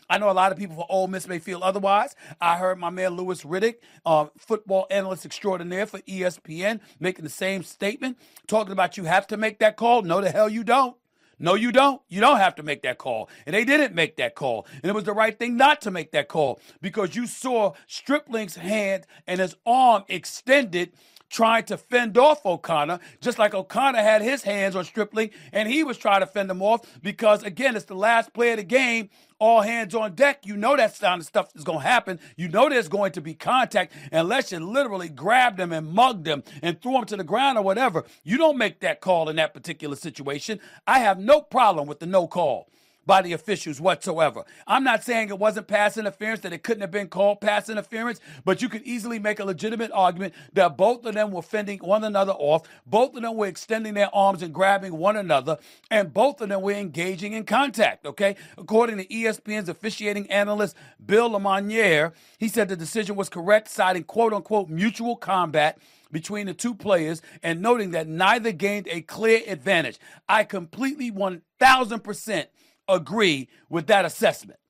I know a lot of people for Ole Miss may feel otherwise. I heard my man Louis Riddick, football analyst extraordinaire for ESPN, making the same statement, talking about you have to make that call. No, the hell you don't. No, you don't. You don't have to make that call. And they didn't make that call. And it was the right thing not to make that call because you saw Stripling's hand and his arm extended trying to fend off O'Connor, just like O'Connor had his hands on Stripling, and he was trying to fend him off because, again, it's the last play of the game, all hands on deck. You know that kind of stuff is going to happen. You know there's going to be contact unless you literally grabbed him and mugged him and threw him to the ground or whatever. You don't make that call in that particular situation. I have no problem with the no call by the officials whatsoever. I'm not saying it wasn't pass interference, that it couldn't have been called pass interference, but you could easily make a legitimate argument that both of them were fending one another off, both of them were extending their arms and grabbing one another, and both of them were engaging in contact, okay? According to ESPN's officiating analyst, Bill LeMonnier, he said the decision was correct, citing quote-unquote mutual combat between the two players and noting that neither gained a clear advantage. I completely 1,000% agree with that assessment.